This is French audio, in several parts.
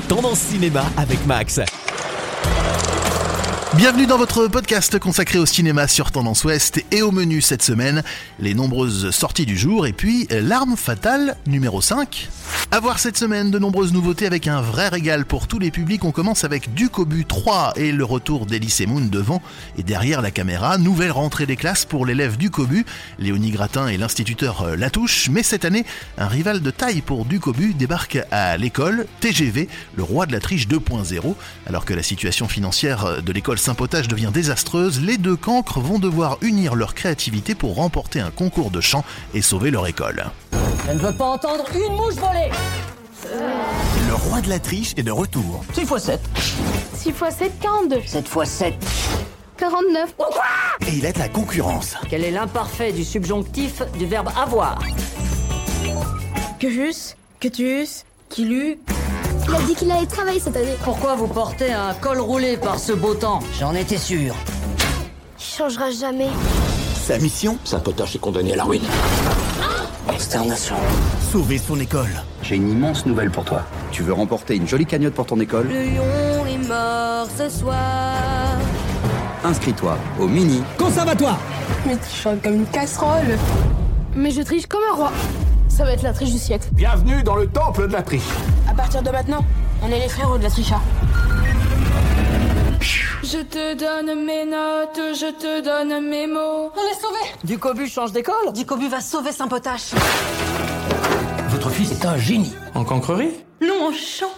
Tendance Cinéma avec Max. Bienvenue dans votre podcast consacré au cinéma sur Tendance Ouest et au menu cette semaine, les nombreuses sorties du jour et puis L'arme fatale numéro 5. À voir cette semaine de nombreuses nouveautés avec un vrai régal pour tous les publics. On commence avec Duc Obus 3 et le retour d'Elysée Moon devant et derrière la caméra. Nouvelle rentrée des classes pour l'élève Duc Obus, Léonie Gratin et l'instituteur Latouche. Mais cette année, un rival de taille pour Duc Obus débarque à l'école, TGV, le roi de la triche 2.0. Alors que la situation financière de l'école Saint-Potage devient désastreuse, les deux cancres vont devoir unir leur créativité pour remporter un concours de chant et sauver leur école. Je ne veux pas entendre une mouche voler. Le roi de la triche est de retour. 6 x 7. 6 x 7, 42. 7 x 7. 49. Et il aide la concurrence. Quel est l'imparfait du subjonctif du verbe avoir? Quejus, quetus, quilu. Il a dit qu'il allait travailler cette année. Pourquoi vous portez un col roulé par ce beau temps? J'en étais sûr. Il changera jamais. Sa mission, Saint-Potage est condamné à la ruine. Consternation. sauver son école. J'ai une immense nouvelle pour toi. Tu veux remporter une jolie cagnotte pour ton école? Le lion est mort ce soir. Inscris-toi au mini Conservatoire. Mais tu chantes comme une casserole. Mais je triche comme un roi. Ça va être la triche du siècle. Bienvenue dans le temple de la triche. À partir de maintenant, on est les frérots de la tricha. Je te donne mes notes, je te donne mes mots. On est sauvés. Duc Obus change d'école? Duc Obus va sauver Saint-Potage. Votre fils est un génie. En cancrerie? Non, en chant.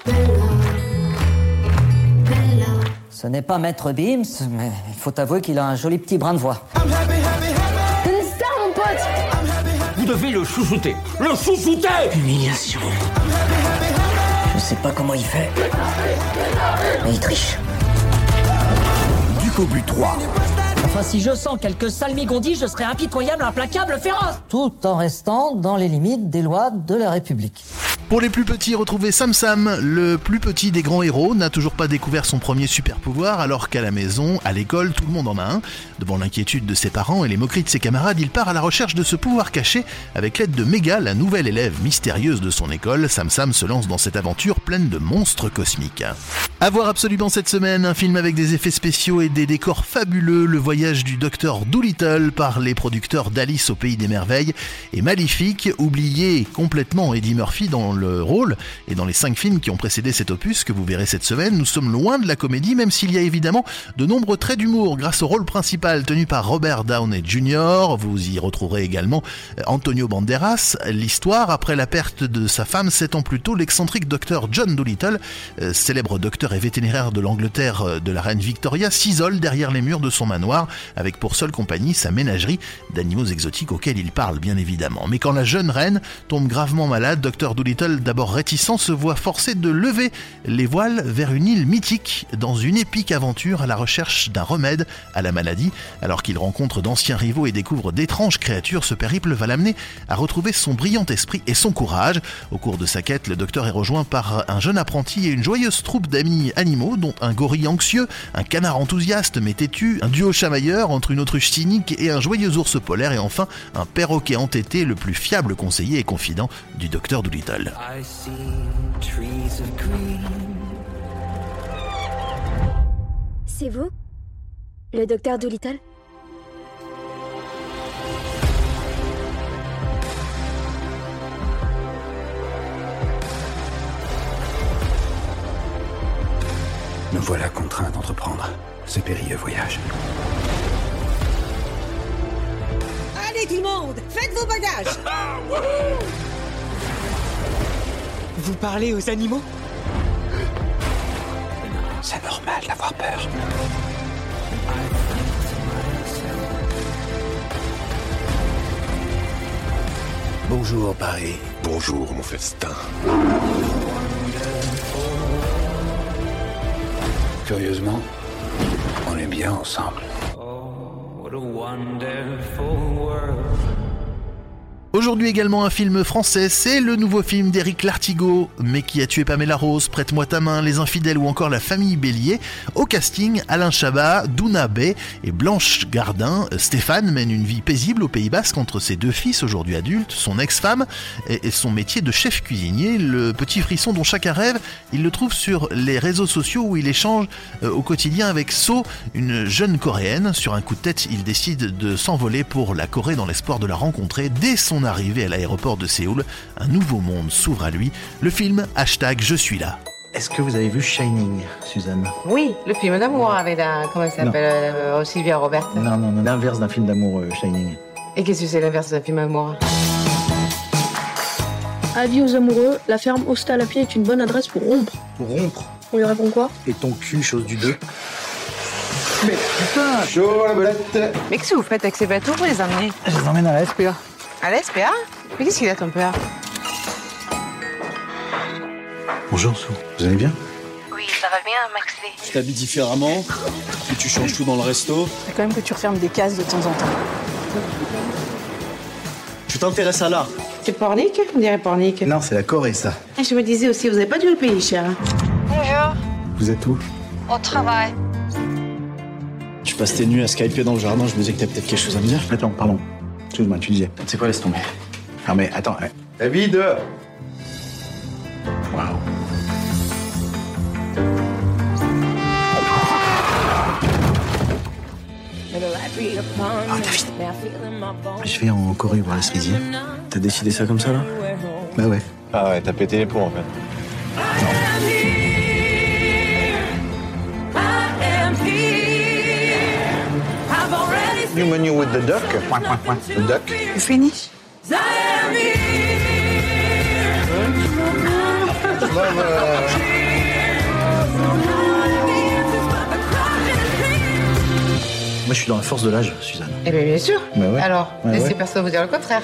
Ce n'est pas Maître Beams, mais il faut avouer qu'il a un joli petit brin de voix. C'est une star, mon pote. Vous devez le chouchouter. Le chouchouter! Humiliation. Je sais pas comment il fait, mais il triche. Duc Obus 3. Enfin, si je sens quelques salmigondis, je serai impitoyable, implacable, féroce. Tout en restant dans les limites des lois de la République. Pour les plus petits, retrouvez Sam Sam, le plus petit des grands héros, n'a toujours pas découvert son premier super pouvoir, alors qu'à la maison, à l'école, tout le monde en a un. Devant l'inquiétude de ses parents et les moqueries de ses camarades, il part à la recherche de ce pouvoir caché. Avec l'aide de Méga, la nouvelle élève mystérieuse de son école, Sam Sam se lance dans cette aventure pleine de monstres cosmiques. À voir absolument cette semaine, un film avec des effets spéciaux et des décors fabuleux, le voyage du docteur Dolittle par les producteurs d'Alice au Pays des Merveilles et Maléfique, oublié complètement Eddie Murphy dans le rôle et dans les 5 films qui ont précédé cet opus que vous verrez cette semaine. Nous sommes loin de la comédie, même s'il y a évidemment de nombreux traits d'humour grâce au rôle principal tenu par Robert Downey Jr. Vous y retrouverez également Antonio Banderas. L'histoire, après la perte de sa femme 7 ans plus tôt, l'excentrique docteur John Dolittle, célèbre docteur et vétérinaire de l'Angleterre de la reine Victoria, s'isole derrière les murs de son manoir avec pour seule compagnie sa ménagerie d'animaux exotiques auxquels il parle bien évidemment. Mais quand la jeune reine tombe gravement malade, docteur Dolittle, d'abord réticent, se voit forcé de lever les voiles vers une île mythique dans une épique aventure à la recherche d'un remède à la maladie. Alors qu'il rencontre d'anciens rivaux et découvre d'étranges créatures, ce périple va l'amener à retrouver son brillant esprit et son courage. Au cours de sa quête, le docteur est rejoint par un jeune apprenti et une joyeuse troupe d'amis animaux, dont un gorille anxieux, un canard enthousiaste mais têtu, un duo chamailleur entre une autruche cynique et un joyeux ours polaire, et enfin un perroquet entêté, le plus fiable conseiller et confident du docteur Dolittle. I see trees of green. C'est vous, le docteur Dolittle? Nous voilà contraints d'entreprendre ce périlleux voyage. Allez tout le monde, faites vos bagages. Vous parlez aux animaux? C'est normal d'avoir peur. Bonjour Paris. Bonjour mon festin. Curieusement, on est bien ensemble. Oh, what a wonderful world. Aujourd'hui également un film français, c'est le nouveau film d'Éric Lartigot, Mais qui a tué Pamela Rose, Prête-moi ta main, Les Infidèles ou encore La famille Bélier. Au casting, Alain Chabat, Douna Bey et Blanche Gardin. Stéphane mène une vie paisible au Pays Basque entre ses 2 fils, aujourd'hui adultes, son ex-femme et son métier de chef cuisinier. Le petit frisson dont chacun rêve, il le trouve sur les réseaux sociaux où il échange au quotidien avec So, une jeune coréenne. Sur un coup de tête, il décide de s'envoler pour la Corée dans l'espoir de la rencontrer. Dès son arrivée à l'aéroport de Séoul, un nouveau monde s'ouvre à lui. Le film #Je suis là. Est-ce que vous avez vu Shining, Suzanne? Oui, le film d'amour avec la... Comment elle s'appelle Sylvia Robert. Non, l'inverse d'un film d'amour, Shining. Et qu'est-ce que c'est l'inverse d'un film d'amour? Avis aux amoureux, la ferme Hostal à pied est une bonne adresse pour rompre. Pour rompre? On lui répond quoi? Et ton cul, chose du 2. Mais putain, chaud la belette. Mais qu'est-ce que vous faites avec ces bateaux pour les emmener? Je les emmène à la SPA. À la SPA? Mais qu'est-ce qu'il a ton père? Bonjour, Sou. Vous allez bien? Oui, ça va bien, Maxley. Tu t'habilles différemment, puis tu changes tout dans le resto. C'est quand même que tu refermes des cases de temps en temps. Tu t'intéresses à l'art. C'est pornique? On dirait pornique. Non, c'est la Corée, ça. Et je me disais aussi, vous avez pas dû le payer cher. Bonjour. Vous êtes où? Au travail. Tu passes tes nuits à skyper dans le jardin, je me disais que t'as peut-être quelque chose à me dire. Attends, pardon. Excuse-moi, tu disais. C'est quoi, laisse tomber. Ah mais attends, la vide. Waouh. David. Je vais en Corée voir la cerisier. T'as décidé ça comme ça, là? Bah ouais. Ah ouais, t'as pété les plombs, en fait. New menu with the duck. The duck. You finish? Moi, je suis dans la force de l'âge, Suzanne. Eh bien sûr. Bah ouais. Alors, Ouais, laissez ouais. personne vous dire le contraire.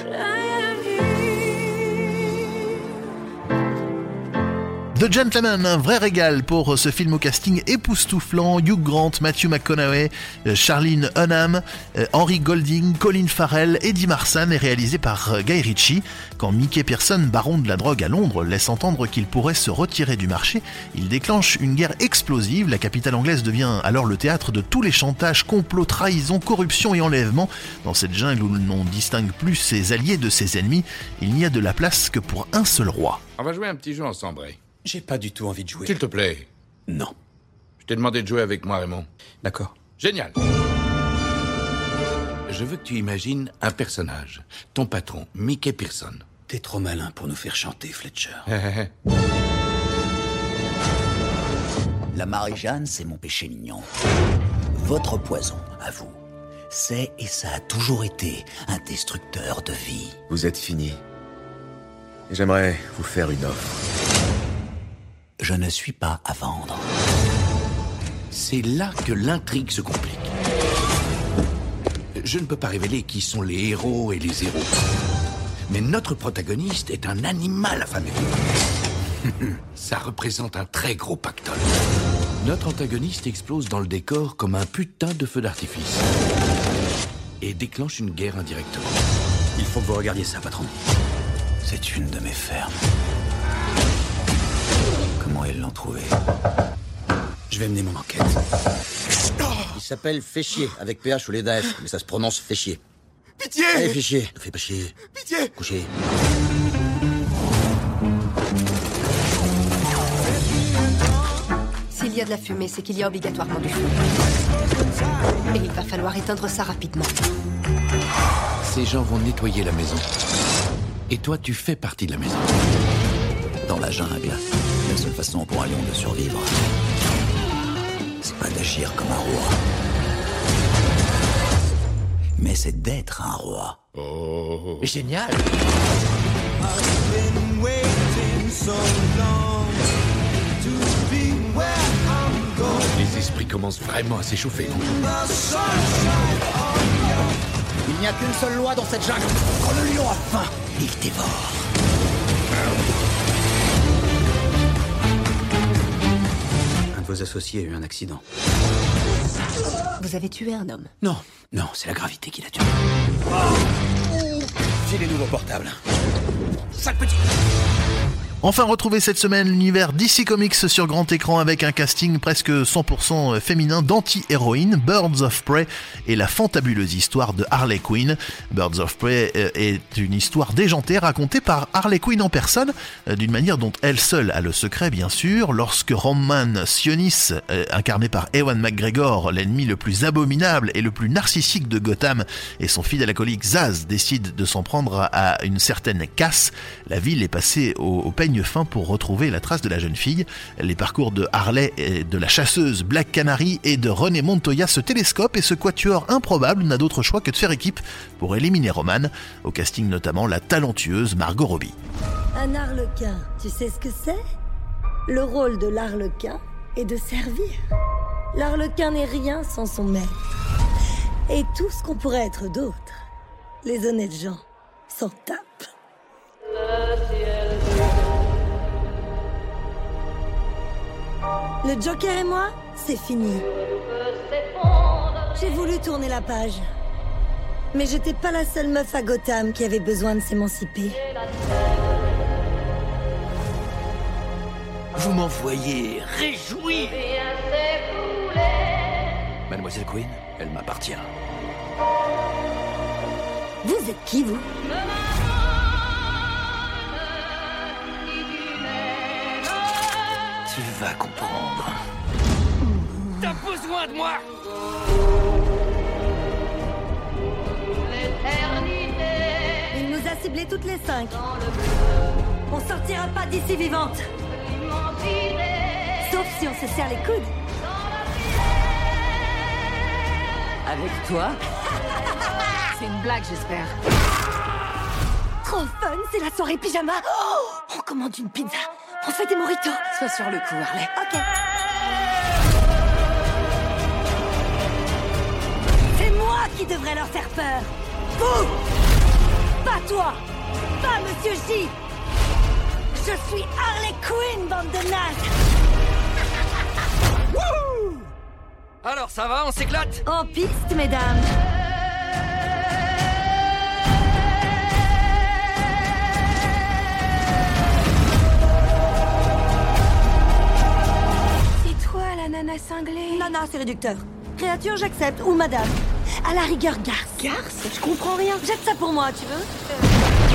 The Gentleman, un vrai régal pour ce film au casting époustouflant. Hugh Grant, Matthew McConaughey, Charlene Hunnam, Henry Golding, Colin Farrell, Eddie Marsan est réalisé par Guy Ritchie. Quand Mickey Pearson, baron de la drogue à Londres, laisse entendre qu'il pourrait se retirer du marché, il déclenche une guerre explosive. La capitale anglaise devient alors le théâtre de tous les chantages, complots, trahisons, corruption et enlèvements. Dans cette jungle où l'on distingue plus ses alliés de ses ennemis, il n'y a de la place que pour un seul roi. On va jouer un petit jeu ensemble, Ray. J'ai pas du tout envie de jouer. S'il te plaît. Non. Je t'ai demandé de jouer avec moi, Raymond. D'accord. Génial. Je veux que tu imagines un personnage. Ton patron, Mickey Pearson. T'es trop malin pour nous faire chanter, Fletcher. La Marie-Jeanne, c'est mon péché mignon. Votre poison, à vous, c'est et ça a toujours été un destructeur de vie. Vous êtes fini. J'aimerais vous faire une offre. Je ne suis pas à vendre. C'est là que l'intrigue se complique. Je ne peux pas révéler qui sont les héros et les héros. Mais notre protagoniste est un animal affamé. Ça représente un très gros pactole. Notre antagoniste explose dans le décor comme un putain de feu d'artifice. Et déclenche une guerre indirectement. Il faut que vous regardiez ça, patron. C'est une de mes fermes. Comment ils l'ont trouvé? Je vais mener mon enquête. Il s'appelle Féchier, avec PH au lieu d'AF, mais ça se prononce Féchier. Pitié! Allez, Féchier, ne fais pas chier. Pitié! Couchez. S'il y a de la fumée, c'est qu'il y a obligatoirement du feu. Et il va falloir éteindre ça rapidement. Ces gens vont nettoyer la maison. Et toi, tu fais partie de la maison. Dans la jungle, la seule façon pour un lion de survivre, c'est pas d'agir comme un roi, mais c'est d'être un roi. Oh. Génial. Les esprits commencent vraiment à s'échauffer, non? Il n'y a qu'une seule loi dans cette jungle. Quand le lion a faim, il dévore. Un de vos associés a eu un accident. Vous avez tué un homme. Non, c'est la gravité qui l'a tué. c'est les nouveaux portables. Sale petit. Enfin, retrouvez cette semaine l'univers DC Comics sur grand écran avec un casting presque 100% féminin d'anti-héroïnes, Birds of Prey et la fantabuleuse histoire de Harley Quinn. Birds of Prey est une histoire déjantée racontée par Harley Quinn en personne, d'une manière dont elle seule a le secret bien sûr. Lorsque Roman Sionis, incarné par Ewan McGregor, l'ennemi le plus abominable et le plus narcissique de Gotham, et son fidèle acolyte Zaz décident de s'en prendre à une certaine Cass, la ville est passée au peigne fin pour retrouver la trace de la jeune fille. Les parcours de Harley, et de la chasseuse Black Canary et de René Montoya se télescopent et ce quatuor improbable n'a d'autre choix que de faire équipe pour éliminer Roman. Au casting notamment la talentueuse Margot Robbie. Un arlequin, tu sais ce que c'est ? Le rôle de l'arlequin est de servir. L'arlequin n'est rien sans son maître. Et tout ce qu'on pourrait être d'autre. Les honnêtes gens s'en tapent. Le Joker et moi, c'est fini. J'ai voulu tourner la page. Mais j'étais pas la seule meuf à Gotham qui avait besoin de s'émanciper. Vous m'en voyez réjoui. Mademoiselle Quinn, elle m'appartient. Vous êtes qui, vous ? Tu vas comprendre. T'as besoin de moi. Il nous a ciblés toutes les 5. On sortira pas d'ici vivante. Sauf si on se serre les coudes. Avec toi? C'est une blague, j'espère. Trop fun, c'est la soirée pyjama. Oh, on commande une pizza. On fait des mojitos. Sois sur le coup, Harley. Ok. C'est moi qui devrais leur faire peur. Vous! Pas toi! Pas Monsieur J! Je suis Harley Quinn, bande de nazes! Alors ça va, on s'éclate? En piste, mesdames! Nana cinglée. Non, c'est réducteur. Créature, j'accepte. Ou madame. À la rigueur, garce. Garce? Je comprends rien. Jette ça pour moi, tu veux?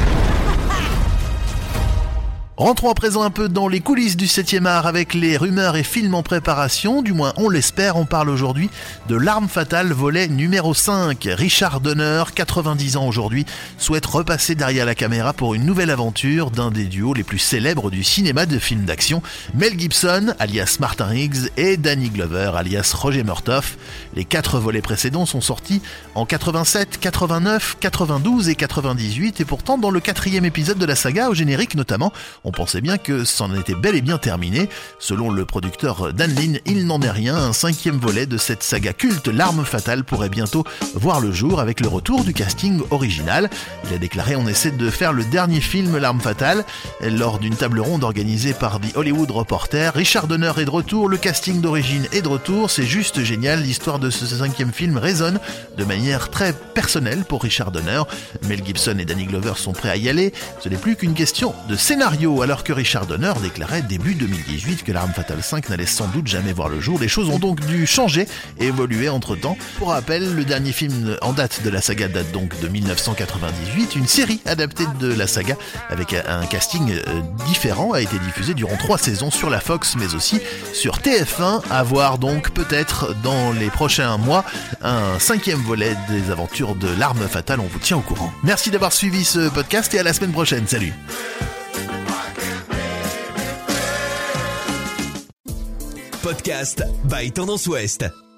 Rentrons à présent un peu dans les coulisses du 7e art avec les rumeurs et films en préparation, du moins on l'espère. On parle aujourd'hui de L'Arme Fatale, volet numéro 5. Richard Donner, 90 ans aujourd'hui, souhaite repasser derrière la caméra pour une nouvelle aventure d'un des duos les plus célèbres du cinéma de films d'action, Mel Gibson, alias Martin Riggs, et Danny Glover, alias Roger Murtaugh. Les 4 volets précédents sont sortis en 87, 89, 92 et 98, et pourtant dans le 4e épisode de la saga, au générique notamment, on pensait bien que c'en était bel et bien terminé. Selon le producteur Dan Lin, il n'en est rien. Un 5e volet de cette saga culte, L'Arme Fatale, pourrait bientôt voir le jour avec le retour du casting original. Il a déclaré: on essaie de faire le dernier film L'Arme Fatale. Lors d'une table ronde organisée par The Hollywood Reporter, Richard Donner est de retour, le casting d'origine est de retour. C'est juste génial, l'histoire de ce 5e film résonne de manière très personnelle pour Richard Donner. Mel Gibson et Danny Glover sont prêts à y aller. Ce n'est plus qu'une question de scénario. Alors que Richard Donner déclarait début 2018 que L'Arme Fatale 5 n'allait sans doute jamais voir le jour. Les choses ont donc dû changer et évoluer entre temps. Pour rappel, le dernier film en date de la saga date donc de 1998. Une série adaptée de la saga avec un casting différent a été diffusée durant 3 saisons sur la Fox mais aussi sur TF1. À voir donc peut-être dans les prochains mois un 5e volet des aventures de L'Arme Fatale. On vous tient au courant. Merci d'avoir suivi ce podcast et à la semaine prochaine. Salut. Podcast by Tendance Ouest.